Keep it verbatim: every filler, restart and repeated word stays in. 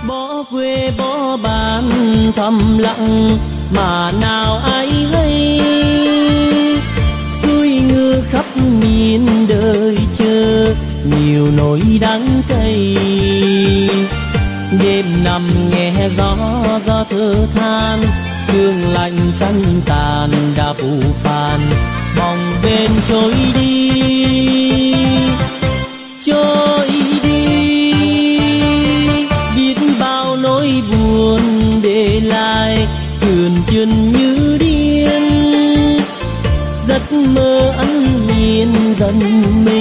Bỏ quê bỏ bạn thầm lặng mà nào ai hay, xuôi ngựa khắp miền đời chờ nhiều nỗi đắng cay. Đêm nằm nghe gió gió thở than, sương lạnh canh tàn đã phủ phàn, bóng bên trôi đi trôi đi. Biết bao nỗi buồn để lại thườn chân như điên, giấc mơ ăn miên dần mê